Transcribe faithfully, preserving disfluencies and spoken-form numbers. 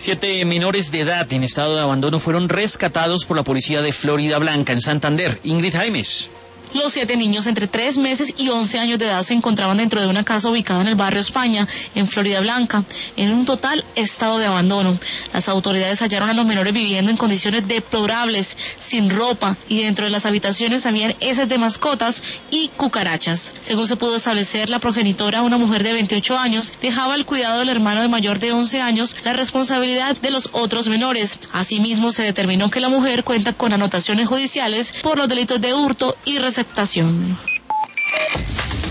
Siete menores de edad en estado de abandono fueron rescatados por la policía de Florida Blanca en Santander. Ingrid Jaimes. Los siete niños entre tres meses y once años de edad se encontraban dentro de una casa ubicada en el barrio España, en Florida Blanca, en un total estado de abandono. Las autoridades hallaron a los menores viviendo en condiciones deplorables, sin ropa, y dentro de las habitaciones habían heces de mascotas y cucarachas. Según se pudo establecer, la progenitora, una mujer de veintiocho años, dejaba al cuidado del hermano de mayor de once años la responsabilidad de los otros menores. Asimismo, se determinó que la mujer cuenta con anotaciones judiciales por los delitos de hurto y receptación.